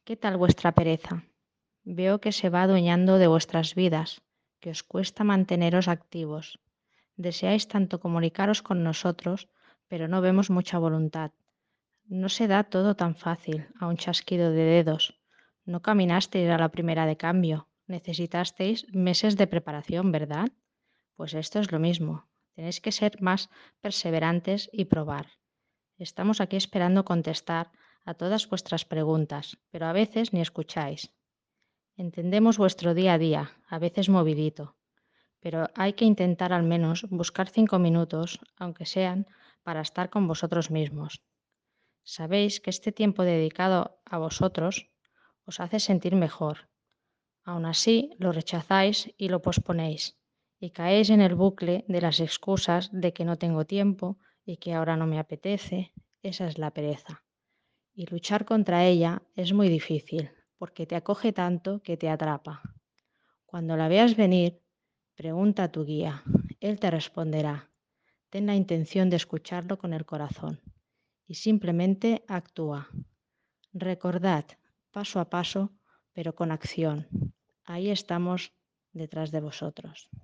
¿Qué tal vuestra pereza? Veo que se va adueñando de vuestras vidas, que os cuesta manteneros activos. Deseáis tanto comunicaros con nosotros, pero no vemos mucha voluntad. No se da todo tan fácil, a un chasquido de dedos. No caminasteis a la primera de cambio. Necesitasteis meses de preparación, ¿verdad? Pues esto es lo mismo. Tenéis que ser más perseverantes y probar. Estamos aquí esperando contestar a todas vuestras preguntas, pero a veces ni escucháis. Entendemos vuestro día a día, a veces movidito, pero hay que intentar al menos buscar 5 minutos, aunque sean, para estar con vosotros mismos. Sabéis que este tiempo dedicado a vosotros os hace sentir mejor. Aún así, lo rechazáis y lo posponéis, y caéis en el bucle de las excusas de que no tengo tiempo y que ahora no me apetece. Esa es la pereza. Y luchar contra ella es muy difícil, porque te acoge tanto que te atrapa. Cuando la veas venir, pregunta a tu guía. Él te responderá. Ten la intención de escucharlo con el corazón y simplemente actúa. Recordad, paso a paso, pero con acción. Ahí estamos detrás de vosotros.